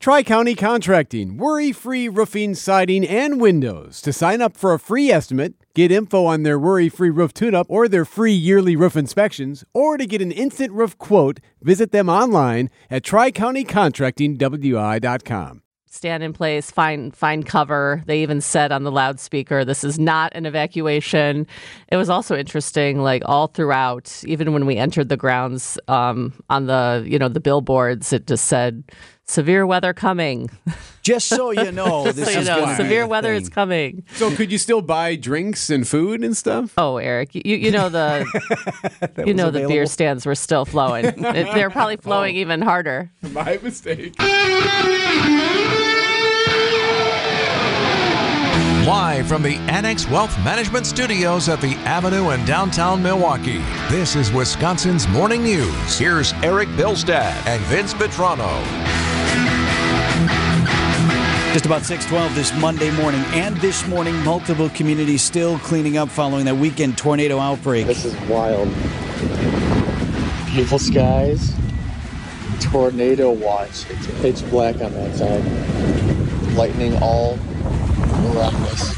Tri-County Contracting, worry-free roofing, siding, and windows. To sign up for a free estimate, get info on their worry-free roof tune-up or their free yearly roof inspections, or to get an instant roof quote, visit them online at tricountycontractingwi.com. Stand in place, find cover. They even said on the loudspeaker, this is not an evacuation. It was also interesting, like all throughout, even when we entered the grounds on the billboards, it just said, severe weather coming. Just so you know, this is going to be severe a weather thing. is coming. So could you still buy drinks and food and stuff? Oh, Eric, you know the the beer stands were still flowing. They're probably flowing even harder. My mistake. Live from the Annex Wealth Management Studios at the Avenue in downtown Milwaukee, this is Wisconsin's Morning News. Here's Eric Bilstad and Vince Petrano. Just about 6:12 this Monday morning, and this morning, multiple communities still cleaning up following that weekend tornado outbreak. This is wild. Beautiful skies. Tornado watch. It's pitch black on that side. Lightning all around us.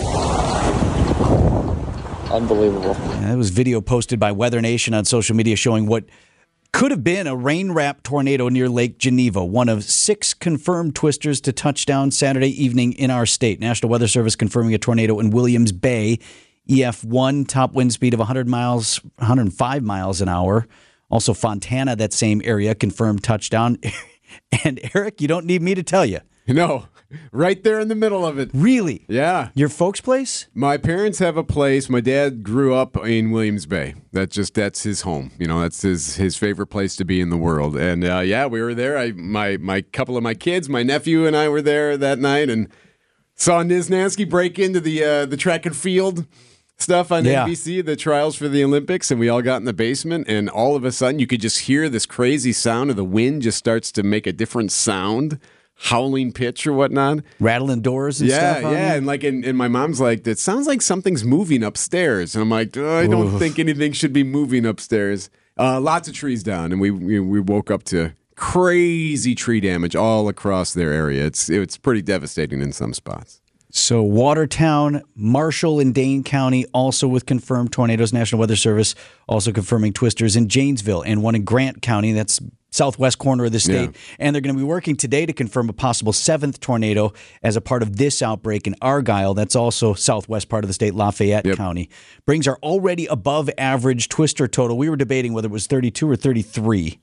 Unbelievable. That was video posted by Weather Nation on social media showing what could have been a rain-wrapped tornado near Lake Geneva, one of 6 confirmed twisters to touch down Saturday evening in our state. National Weather Service confirming a tornado in Williams Bay, EF1, top wind speed of 105 miles an hour. Also Fontana, that same area, confirmed touchdown. And Eric, you don't need me to tell you. No, right there in the middle of it. Really? Yeah. Your folks' place? My parents have a place. My dad grew up in Williams Bay. That's his home. You know, that's his favorite place to be in the world. And we were there. My couple of my kids, my nephew and I were there that night and saw Niznansky break into the track and field stuff on NBC, the trials for the Olympics, and we all got in the basement, and all of a sudden you could just hear this crazy sound of the wind just starts to make a different sound. Howling pitch or whatnot. Rattling doors and stuff? Yeah. And and my mom's like, it sounds like something's moving upstairs. And I'm like, I don't think anything should be moving upstairs. Lots of trees down. And we woke up to crazy tree damage all across their area. It's pretty devastating in some spots. So Watertown, Marshall, and Dane County also with confirmed tornadoes. National Weather Service also confirming twisters in Janesville and one in Grant County. That's southwest corner of the state. Yeah. And they're going to be working today to confirm a possible 7th tornado as a part of this outbreak in Argyle. That's also southwest part of the state, Lafayette County. Brings our already above average twister total. We were debating whether it was 32 or 33.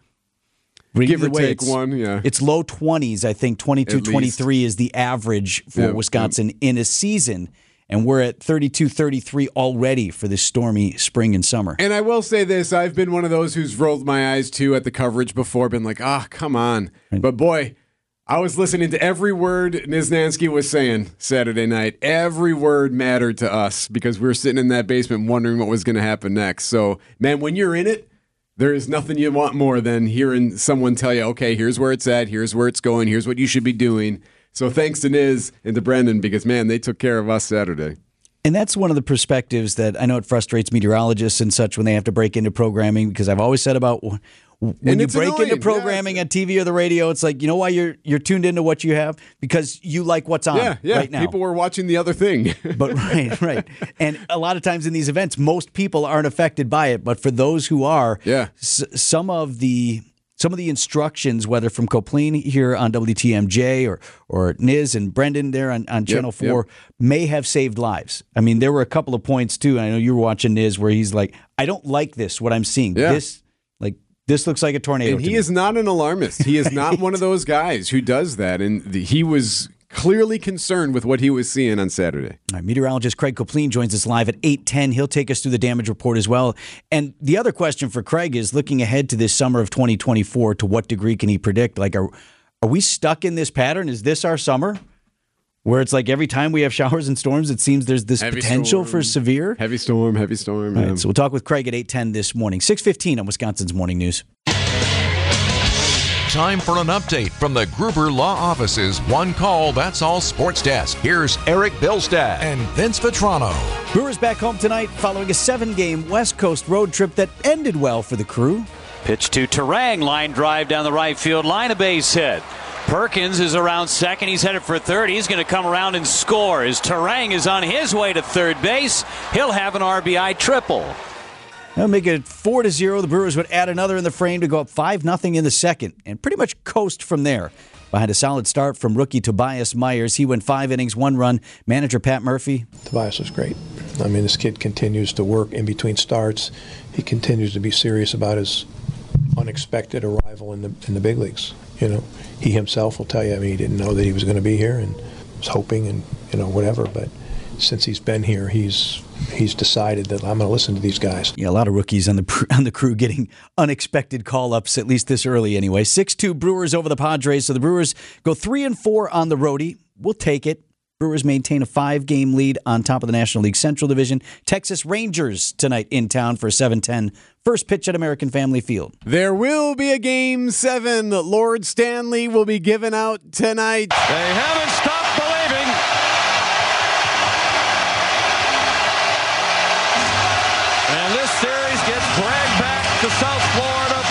Give or take one, yeah. It's low 20s, I think. 22, 23 is the average for Wisconsin in a season. And we're at 32, 33 already for this stormy spring and summer. And I will say this. I've been one of those who's rolled my eyes, too, at the coverage before. Been like, come on. Right. But, boy, I was listening to every word Niznansky was saying Saturday night. Every word mattered to us because we were sitting in that basement wondering what was going to happen next. So, man, when you're in it, there is nothing you want more than hearing someone tell you, okay, here's where it's at, here's where it's going, here's what you should be doing. So thanks to Niz and to Brendan because, man, they took care of us Saturday. And that's one of the perspectives that I know it frustrates meteorologists and such when they have to break into programming because I've always said about when you break into programming on TV or the radio, it's like, you know why you're tuned into what you have? Because you like what's on right now. People were watching the other thing. But right. And a lot of times in these events, most people aren't affected by it. But for those who are, some of the instructions, whether from Copeland here on WTMJ or Niz and Brendan there on Channel 4, may have saved lives. I mean, there were a couple of points, too. And I know you were watching Niz where he's like, I don't like this, what I'm seeing. Yeah. This looks like a tornado. And he is not an alarmist. He is not one of those guys who does that. And he was clearly concerned with what he was seeing on Saturday. All right, meteorologist Craig Copeland joins us live at 8:10. He'll take us through the damage report as well. And the other question for Craig is looking ahead to this summer of 2024, to what degree can he predict? Like, are we stuck in this pattern? Is this our summer? Where it's like every time we have showers and storms, it seems there's this potential for severe. Heavy storm. All right, so we'll talk with Craig at 8:10 this morning. 6:15 on Wisconsin's Morning News. Time for an update from the Gruber Law Office's One Call, That's All Sports Desk. Here's Eric Bilstad and Vince Vetrano. Brewers back home tonight following a 7-game West Coast road trip that ended well for the Crew. Pitch to Turang, line drive down the right field line, a base hit. Perkins is around second. He's headed for third. He's going to come around and score as Terang is on his way to third base. He'll have an RBI triple. That'll make it 4-0. The Brewers would add another in the frame to go up 5-0 in the second and pretty much coast from there. Behind a solid start from rookie Tobias Myers, he went 5 innings, 1 run. Manager Pat Murphy. Tobias was great. I mean, this kid continues to work in between starts. He continues to be serious about his unexpected arrival in the big leagues. You know, he himself will tell you, I mean, he didn't know that he was going to be here and was hoping and, whatever. But since he's been here, he's decided that I'm going to listen to these guys. Yeah, a lot of rookies on the crew getting unexpected call-ups, at least this early anyway. 6-2 Brewers over the Padres. So the Brewers go 3-4 on the roadie. We'll take it. Brewers maintain a 5-game lead on top of the National League Central Division. Texas Rangers tonight in town for 7:10. First pitch at American Family Field. There will be a Game 7. Lord Stanley will be given out tonight. They haven't stopped believing. And this series gets dragged back to South Florida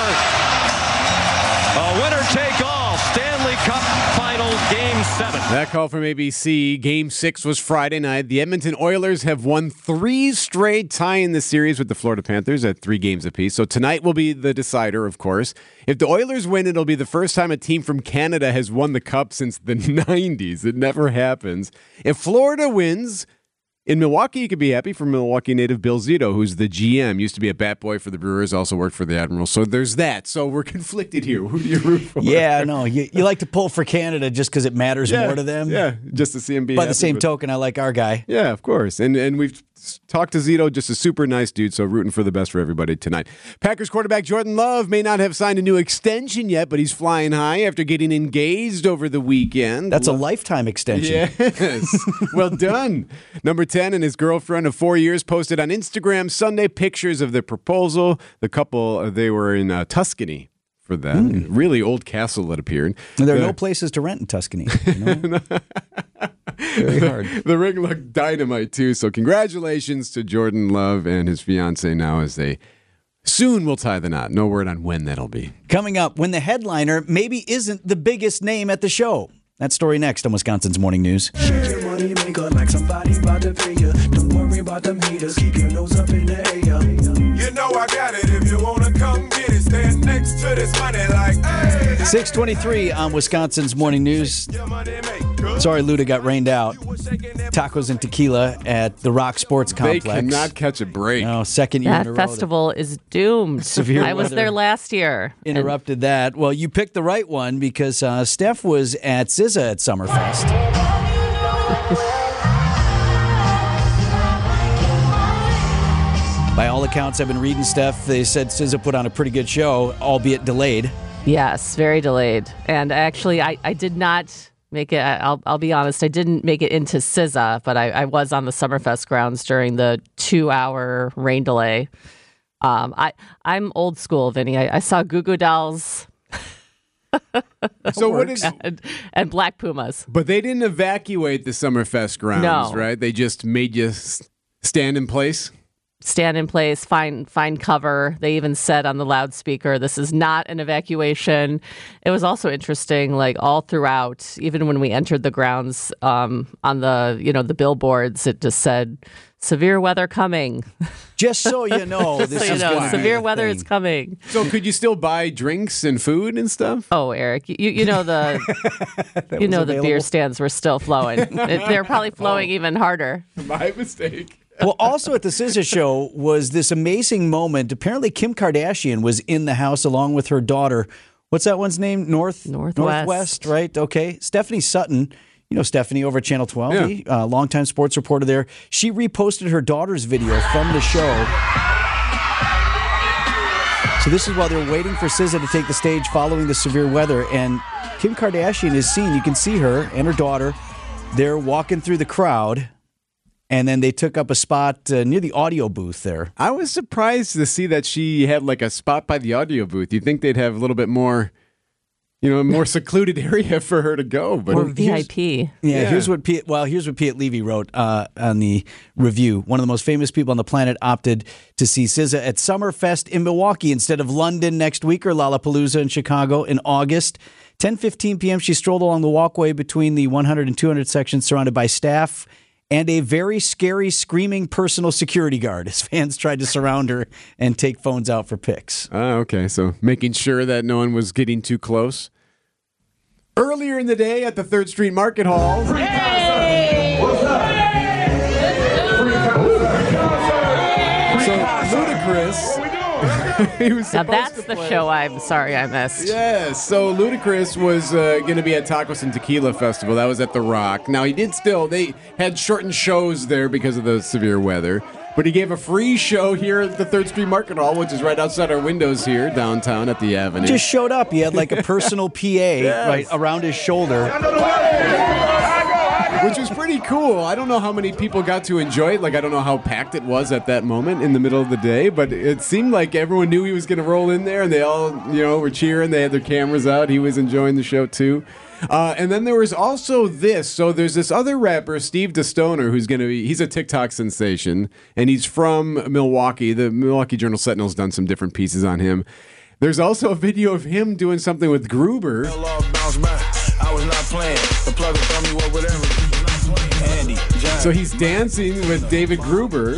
for a winner-take-all Stanley Cup Finals Game 7. That call from ABC. Game 6 was Friday night. The Edmonton Oilers have won 3 straight, tying the series with the Florida Panthers at 3 games apiece. So tonight will be the decider, of course. If the Oilers win, it'll be the first time a team from Canada has won the Cup since the 90s. It never happens. If Florida wins, in Milwaukee, you could be happy for Milwaukee native Bill Zito, who's the GM. Used to be a bat boy for the Brewers, also worked for the Admirals. So there's that. So we're conflicted here. Who do you root for? Yeah, no, you like to pull for Canada just because it matters more to them. Yeah, just to see him be By happy the same with- token, I like our guy. Yeah, of course. And we've talked to Zito, just a super nice dude, so rooting for the best for everybody tonight. Packers quarterback Jordan Love may not have signed a new extension yet, but he's flying high after getting engaged over the weekend. That's a lifetime extension. Yes. Well done. Number 10 and his girlfriend of 4 years posted on Instagram Sunday pictures of their proposal. The couple, they were in Tuscany for that. Really old castle that appeared. There are no places to rent in Tuscany. Very hard. The ring looked dynamite, too. So congratulations to Jordan Love and his fiancée now as they soon will tie the knot. No word on when that'll be. Coming up, when the headliner maybe isn't the biggest name at the show. That story next on Wisconsin's Morning News. Your money maker like somebody about to pay you. Don't worry about them haters. Keep your nose up in the air. You know I got it. If you want to come get it, stand next to this money like, hey. 6:23 on Wisconsin's Morning News. Sorry, Luda got rained out. Tacos and tequila at the Rock Sports Complex. They cannot catch a break. No, second year in a That row. festival is doomed. Severe I was weather there last year. Interrupted that. Well, you picked the right one because Steph was at SZA at Summerfest. By all accounts, I've been reading Steph. They said SZA put on a pretty good show, albeit delayed. Yes, very delayed. And actually, I did not make it. I'll be honest, I didn't make it into SZA, but I was on the Summerfest grounds during the 2-hour rain delay. I'm old school, Vinny. I saw Goo Goo Dolls. So what is? And Black Pumas. But they didn't evacuate the Summerfest grounds, No. right? They just made you stand in place. Stand in place, find cover. They even said on the loudspeaker, this is not an evacuation. It was also interesting, like all throughout, even when we entered the grounds, on the billboards, it just said severe weather coming. Just so you know, this So is you know, gonna be severe a weather thing. is coming. So could you still buy drinks and food and stuff? Oh, Eric, you know the the available? beer stands were still flowing. They're probably flowing even harder. My mistake. Well, also at the SZA show was this amazing moment. Apparently, Kim Kardashian was in the house along with her daughter. What's that one's name? Northwest, right? Okay. Stephanie Sutton. You know Stephanie over at Channel 12, longtime sports reporter there. She reposted her daughter's video from the show. So this is while they're waiting for SZA to take the stage following the severe weather. And Kim Kardashian is seen. You can see her and her daughter. They're walking through the crowd. And then they took up a spot near the audio booth there. I was surprised to see that she had like a spot by the audio booth. You'd think they'd have a little bit more, more secluded area for her to go. But Or VIP. Yeah, here's what Piet Levy wrote on the review. One of the most famous people on the planet opted to see SZA at Summerfest in Milwaukee instead of London next week or Lollapalooza in Chicago in August. 10:15 p.m., she strolled along the walkway between the 100 and 200 sections surrounded by staff and a very scary, screaming personal security guard as fans tried to surround her and take phones out for pics. Okay, so making sure that no one was getting too close. Earlier in the day at the 3rd Street Market Hall. Hey! What's up? So Ludacris. He was now that's the show I'm sorry I missed. Yes, so Ludacris was going to be at Tacos and Tequila Festival. That was at The Rock. Now, they had shortened shows there because of the severe weather. But he gave a free show here at the 3rd Street Market Hall, which is right outside our windows here downtown at the Avenue. Just showed up. He had like a personal PA right around his shoulder. Which was pretty cool. I don't know how many people got to enjoy it. Like, I don't know how packed it was at that moment in the middle of the day, but it seemed like everyone knew he was going to roll in there, and they all, were cheering. They had their cameras out. He was enjoying the show, too. And then there was also this. So there's this other rapper, Steve DeStoner, he's a TikTok sensation, and he's from Milwaukee. The Milwaukee Journal-Sentinel's done some different pieces on him. There's also a video of him doing something with Gruber. I was not playing. The plug will throw me whatever. Andy, so he's dancing with David Gruber.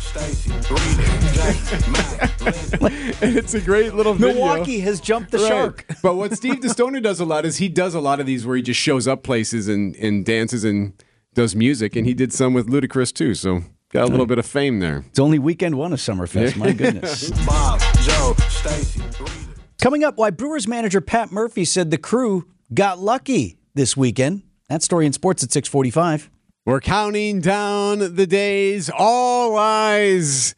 And it's a great little video. Milwaukee has jumped the shark. But what Steve DeStoner does a lot is he does a lot of these where he just shows up places and dances and does music. And he did some with Ludacris, too. So got a little bit of fame there. It's only weekend one of Summerfest. My goodness. Bob, Joe, Stacy. Coming up, why Brewers manager Pat Murphy said the crew got lucky this weekend. That story in sports at 6:45. We're counting down the days. All eyes.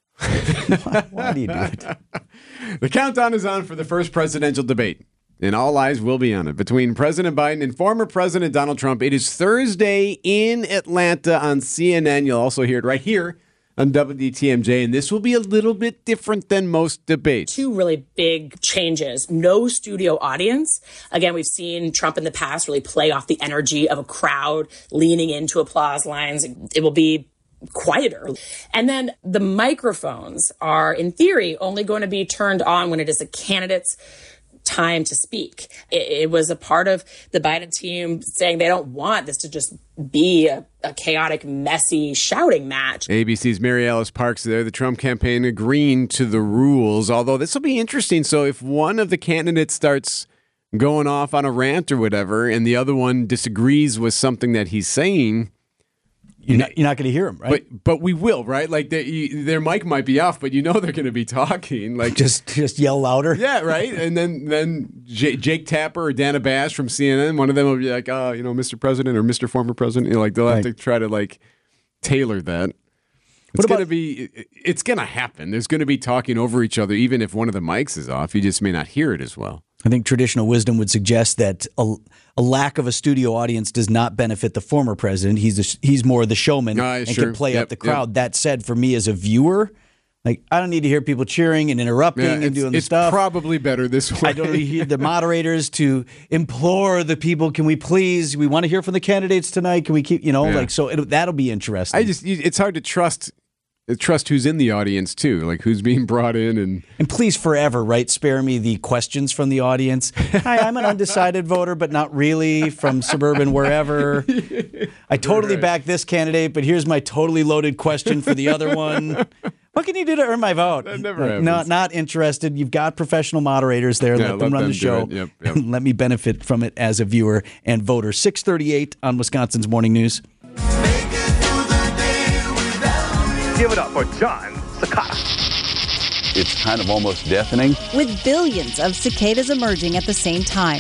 Why do you do it? The countdown is on for the first presidential debate, and all eyes will be on it. Between President Biden and former President Donald Trump, it is Thursday in Atlanta on CNN. You'll also hear it right here on WTMJ, and this will be a little bit different than most debates. Two really big changes. No studio audience. Again, we've seen Trump in the past really play off the energy of a crowd leaning into applause lines. It will be quieter. And then the microphones are, in theory, only going to be turned on when it is a candidate's time to speak. It was a part of the Biden team saying they don't want this to just be a chaotic, messy shouting match. ABC's Mary Alice Parks there, the Trump campaign agreeing to the rules, although this will be interesting. So if one of the candidates starts going off on a rant or whatever, and the other one disagrees with something that he's saying, you're not going to hear him, right? But we will, right? Like their mic might be off, but they're going to be talking. Like just yell louder. Yeah, right. And then Jake Tapper or Dana Bash from CNN, one of them will be like, Mr. President or Mr. Former President. They'll have to try to tailor that. It's going to happen. There's going to be talking over each other, even if one of the mics is off. You just may not hear it as well. I think traditional wisdom would suggest that a lack of a studio audience does not benefit the former president. He's more the showman and can play up the crowd. Yep. That said, for me as a viewer, I don't need to hear people cheering and interrupting and doing the stuff. It's probably better this way. I don't need the moderators to implore the people, can we please, we want to hear from the candidates tonight. Can we keep, that'll be interesting. It's hard to trust who's in the audience too, like who's being brought in, and please forever, right? Spare me the questions from the audience. Hi, I'm an undecided voter, but not really, from suburban wherever. I totally back this candidate, but here's my totally loaded question for the other one. What can you do to earn my vote? That never happens. Not interested. You've got professional moderators there. Let them run the show. Yep. And let me benefit from it as a viewer and voter. 6:38 on Wisconsin's Morning News. Give it up for John Cicada. It's kind of almost deafening. With billions of cicadas emerging at the same time.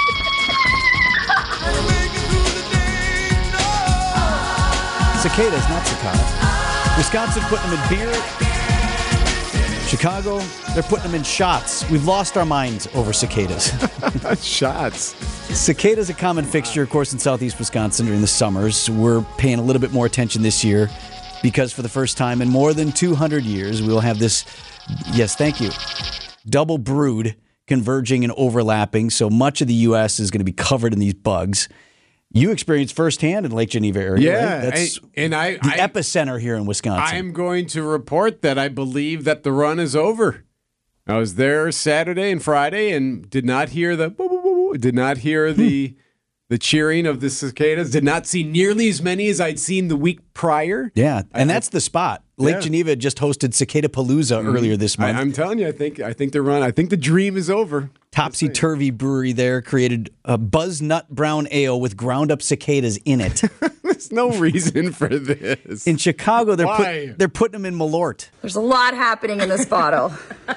Cicadas, not cicada. Wisconsin putting them in beer. Chicago, they're putting them in shots. We've lost our minds over cicadas. Shots. Cicadas a common fixture, of course, in southeast Wisconsin during the summers. We're paying a little bit more attention this year, because for the first time in more than 200 years, we will have this, yes, thank you, double brood converging and overlapping. So much of the U.S. is going to be covered in these bugs. You experienced firsthand in Lake Geneva area, right? That's the epicenter here in Wisconsin. I'm going to report that I believe that the run is over. I was there Saturday and Friday and did not hear the boo, boo, boo, No, did not hear the cheering of the cicadas. Did not see nearly as many as I'd seen the week prior. Yeah, and that's the spot. Lake Yeah. Geneva just hosted Cicada Palooza earlier this month. I'm telling you, I think they're run. I think the dream is over. Topsy Turvy Brewery there created a Buzz Nut Brown Ale with ground up cicadas in it. There's no reason for this. In Chicago, Why? they're putting them in Malort. There's a lot happening in this bottle.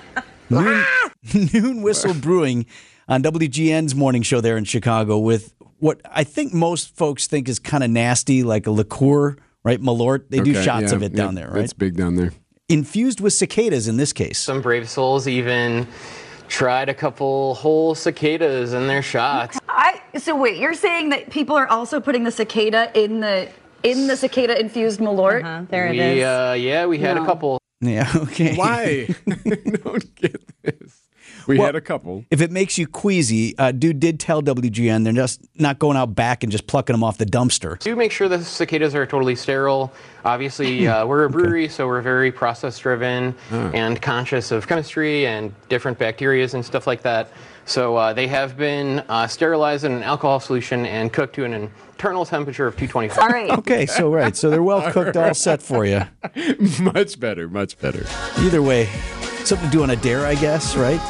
Noon Whistle Brewing on WGN's morning show there in Chicago with what I think most folks think is kind of nasty, like a liqueur, right? Malort. They do shots of it down there, right? That's big down there. Infused with cicadas in this case. Some brave souls even tried a couple whole cicadas in their shots. So wait, you're saying that people are also putting the cicada in the cicada infused Malort? There it is. We had a couple. Yeah, okay. Why? I don't get this. We had a couple. If it makes you queasy, dude did tell WGN they're just not going out back and just plucking them off the dumpster. Do make sure the cicadas are totally sterile. Obviously, we're a brewery, so we're very process-driven and conscious of chemistry and different bacterias and stuff like that. So they have been sterilized in an alcohol solution and cooked to an internal temperature of 225. All right. Okay, so they're well cooked, all set for you. Much better, much better. Either way, something to do on a dare, I guess, right?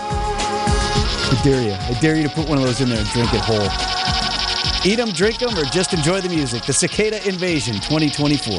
I dare you to put one of those in there and drink it whole. Eat them, drink them, or just enjoy the music. The Cicada Invasion 2024.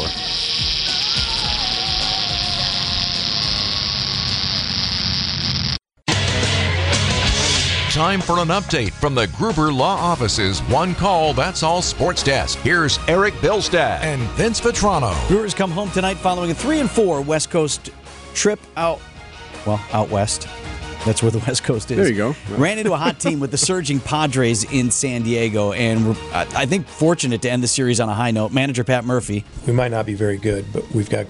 Time for an update from the Gruber Law Office's One Call, That's All Sports Desk. Here's Eric Bilstad and Vince Vitrano. Brewers come home tonight following a 3-4 West Coast trip out west. That's where the West Coast is. There you go. Ran into a hot team with the surging Padres in San Diego, and we're, I think, fortunate to end the series on a high note. Manager Pat Murphy. We might not be very good, but we've got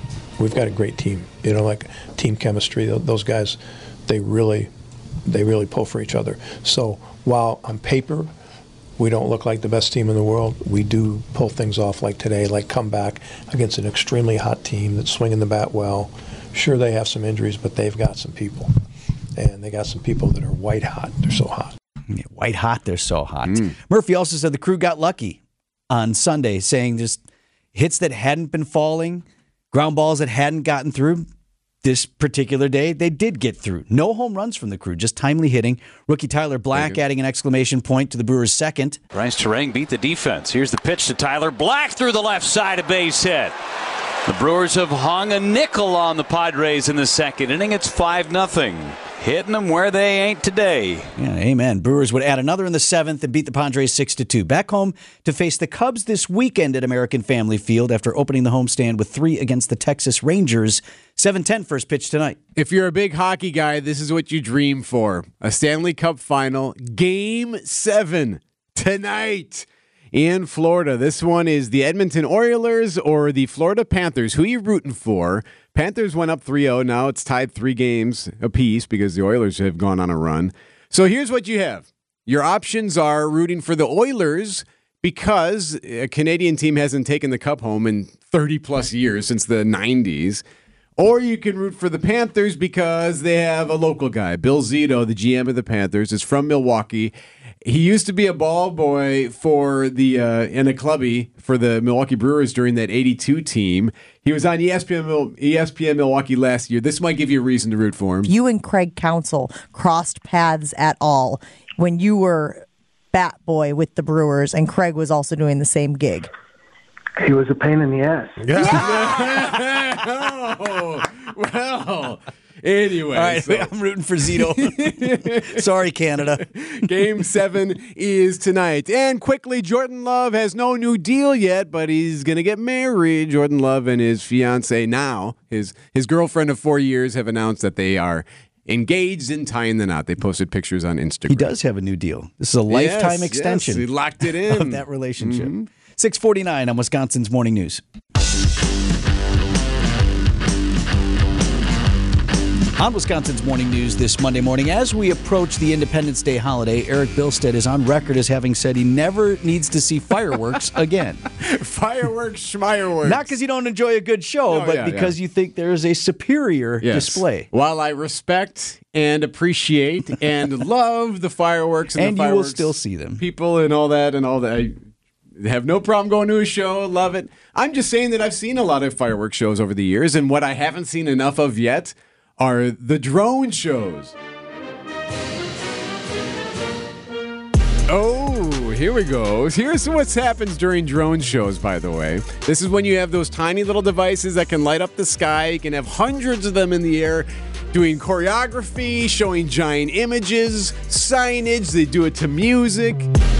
a great team. You know, like team chemistry. Those guys, they really pull for each other. So while on paper we don't look like the best team in the world, we do pull things off like today, like come back against an extremely hot team that's swinging the bat well. Sure, they have some injuries, but they've got some people. And they got some people that are white hot. They're so hot. Yeah, white hot, they're so hot. Murphy also said the crew got lucky on Sunday, saying just hits that hadn't been falling, ground balls that hadn't gotten through. This particular day, they did get through. No home runs from the crew, just timely hitting. Rookie Tyler Black adding an exclamation point to the Brewers' second. Bryce Terang beat the defense. Here's the pitch to Tyler Black through the left side, a base hit. The Brewers have hung a nickel on the Padres in the second inning. It's 5-0. Hitting them where they ain't today. Yeah, amen. Brewers would add another in the seventh and beat the Padres 6-2. Back home to face the Cubs this weekend at American Family Field after opening the homestand with 3 against the Texas Rangers. 7:10 first pitch tonight. If you're a big hockey guy, this is what you dream for. A Stanley Cup final, Game 7 tonight in Florida. This one is the Edmonton Oilers or the Florida Panthers. Who are you rooting for? Panthers went up 3-0. Now it's tied 3 games apiece because the Oilers have gone on a run. So here's what you have. Your options are rooting for the Oilers because a Canadian team hasn't taken the cup home in 30-plus years, since the 90s. Or you can root for the Panthers because they have a local guy. Bill Zito, the GM of the Panthers, is from Milwaukee. He used to be a ball boy for the and a clubby for the Milwaukee Brewers during that 82 team. He was on ESPN Milwaukee last year. This might give you a reason to root for him. You and Craig Counsell crossed paths at all when you were bat boy with the Brewers and Craig was also doing the same gig. He was a pain in the ass. Oh, well, anyway. All right, I'm rooting for Zito. Sorry, Canada. Game 7 is tonight. And quickly, Jordan Love has no new deal yet, but he's going to get married. Jordan Love and his fiancée now, his girlfriend of 4 years, have announced that they are engaged and tying the knot. They posted pictures on Instagram. He does have a new deal. This is a lifetime extension. Yes, he locked it in. Of that relationship. 6:49 on Wisconsin's Morning News. On Wisconsin's Morning News this Monday morning, as we approach the Independence Day holiday, Eric Bilstead is on record as having said he never needs to see fireworks again. Fireworks, schmeierworks. Not because you don't enjoy a good show, but because you think there is a superior display. While I respect and appreciate and love the fireworks and the fireworks, you will still see them. People and all that, I have no problem going to a show, love it. I'm just saying that I've seen a lot of fireworks shows over the years, and what I haven't seen enough of yet are the drone shows. Oh, here we go. Here's what happens during drone shows, by the way. This is when you have those tiny little devices that can light up the sky. You can have hundreds of them in the air doing choreography, showing giant images, signage. They do it to music.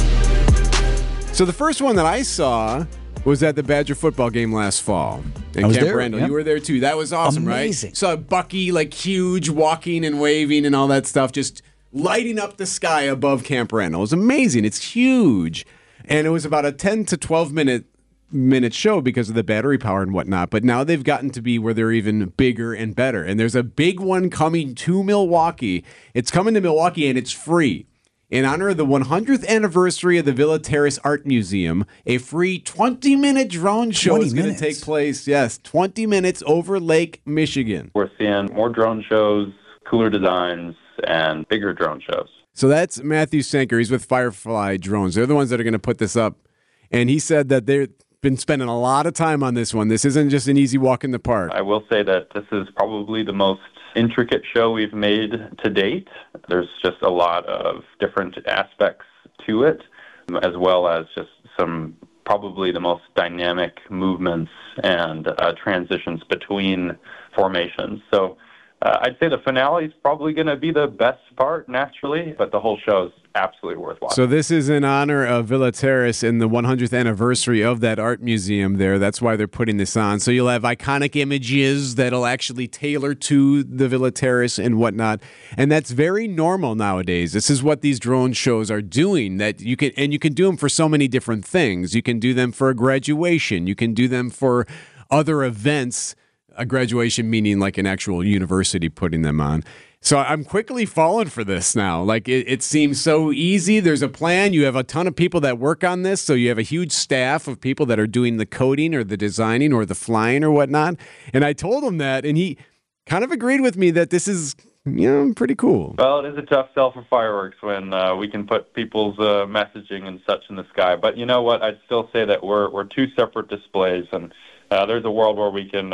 So the first one that I saw was at the Badger football game last fall in Camp Randall. Yep. You were there too. That was awesome, Amazing. Right? Saw Bucky like huge, walking and waving and all that stuff, just lighting up the sky above Camp Randall. It was amazing. It's huge. And it was about a 10 to 12 minute show because of the battery power and whatnot. But now they've gotten to be where they're even bigger and better. And there's a big one coming to Milwaukee. It's coming to Milwaukee and it's free. In honor of the 100th anniversary of the Villa Terrace Art Museum, a free 20-minute drone show is going to take place. Yes, 20 minutes over Lake Michigan. We're seeing more drone shows, cooler designs, and bigger drone shows. So that's Matthew Sanker. He's with Firefly Drones. They're the ones that are going to put this up. And he said that they've been spending a lot of time on this one. This isn't just an easy walk in the park. I will say that this is probably the most intricate show we've made to date. There's just a lot of different aspects to it, as well as just some probably the most dynamic movements and transitions between formations. So I'd say the finale is probably going to be the best part, naturally, but the whole show is absolutely worth watching. So this is in honor of Villa Terrace and the 100th anniversary of that art museum there. That's why they're putting this on. So you'll have iconic images that'll actually tailor to the Villa Terrace and whatnot. And that's very normal nowadays. This is what these drone shows are doing. That you can do them for so many different things. You can do them for a graduation. You can do them for other events. A graduation meaning like an actual university putting them on. So I'm quickly falling for this now. Like it seems so easy. There's a plan. You have a ton of people that work on this. So you have a huge staff of people that are doing the coding or the designing or the flying or whatnot. And I told him that, and he kind of agreed with me that this is, pretty cool. Well, it is a tough sell for fireworks when we can put people's messaging and such in the sky. But you know what? I'd still say that we're two separate displays, and there's a world where we can,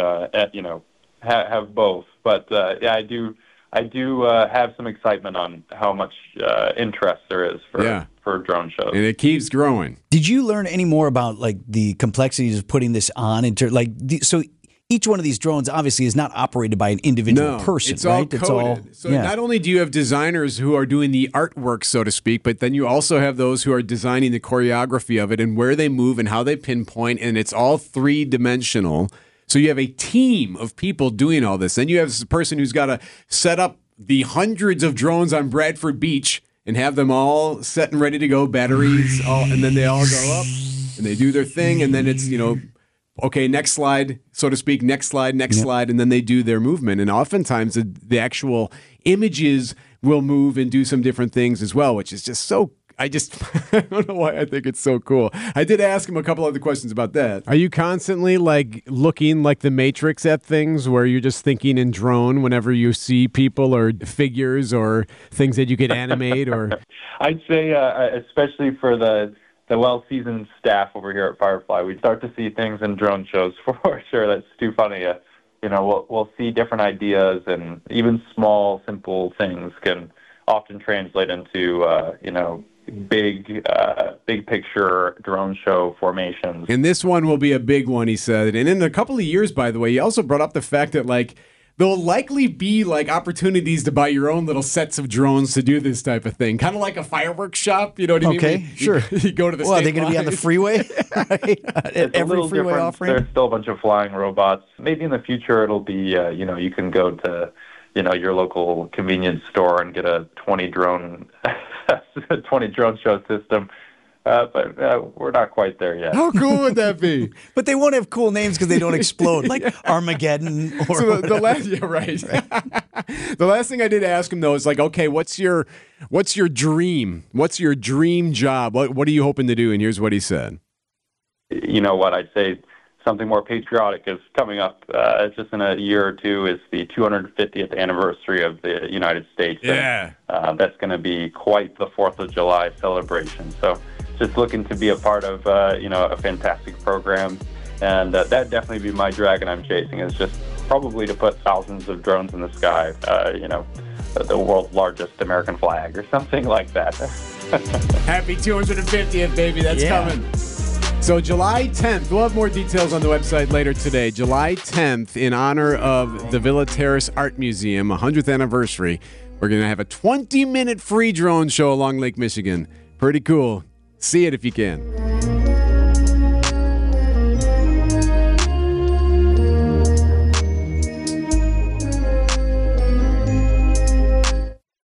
have both. But I do have some excitement on how much interest there is for drone shows, and it keeps growing. Did you learn any more about like the complexities of putting this on? So each one of these drones obviously is not operated by an individual person, it's right? all coded. So not only do you have designers who are doing the artwork, so to speak, but then you also have those who are designing the choreography of it and where they move and how they pinpoint, and it's all three-dimensional. So you have a team of people doing all this. Then you have this person who's got to set up the hundreds of drones on Bradford Beach and have them all set and ready to go, batteries, and then they all go up and they do their thing, and then it's, okay, next slide, so to speak, next slide, and then they do their movement. And oftentimes the actual images will move and do some different things as well, which is just so, I don't know why I think it's so cool. I did ask him a couple other questions about that. Are you constantly looking like the Matrix at things where you're just thinking in drone whenever you see people or figures or things that you could animate? Or I'd say, especially for the well-seasoned staff over here at Firefly, we start to see things in drone shows for sure. That's too funny. We'll see different ideas, and even small, simple things can often translate into, big picture drone show formations. And this one will be a big one, he said. And in a couple of years, by the way, he also brought up the fact that there'll likely be opportunities to buy your own little sets of drones to do this type of thing. Kind of like a fireworks shop, you know what I mean? Okay, sure. You go to the are they going to be on the freeway? At every freeway offering? There's still a bunch of flying robots. Maybe in the future it'll be, you can go to, your local convenience store and get a 20 drone show system. but we're not quite there yet. How cool would that be? But they won't have cool names because they don't explode, like Armageddon or so the last, yeah, right. The last thing I did ask him though is like, okay, what's your dream? What's your dream job? What are you hoping to do? And here's what he said. You know what? I'd say something more patriotic is coming up. Just in a year or two is the 250th anniversary of the United States. Yeah. And, that's going to be quite the 4th of July celebration. So just looking to be a part of, a fantastic program. And that'd definitely be my dragon I'm chasing, is just probably to put thousands of drones in the sky, the world's largest American flag or something like that. Happy 250th, baby. That's coming. So July 10th, we'll have more details on the website later today. July 10th, in honor of the Villa Terrace Art Museum, 100th anniversary, we're going to have a 20-minute free drone show along Lake Michigan. Pretty cool. See it if you can.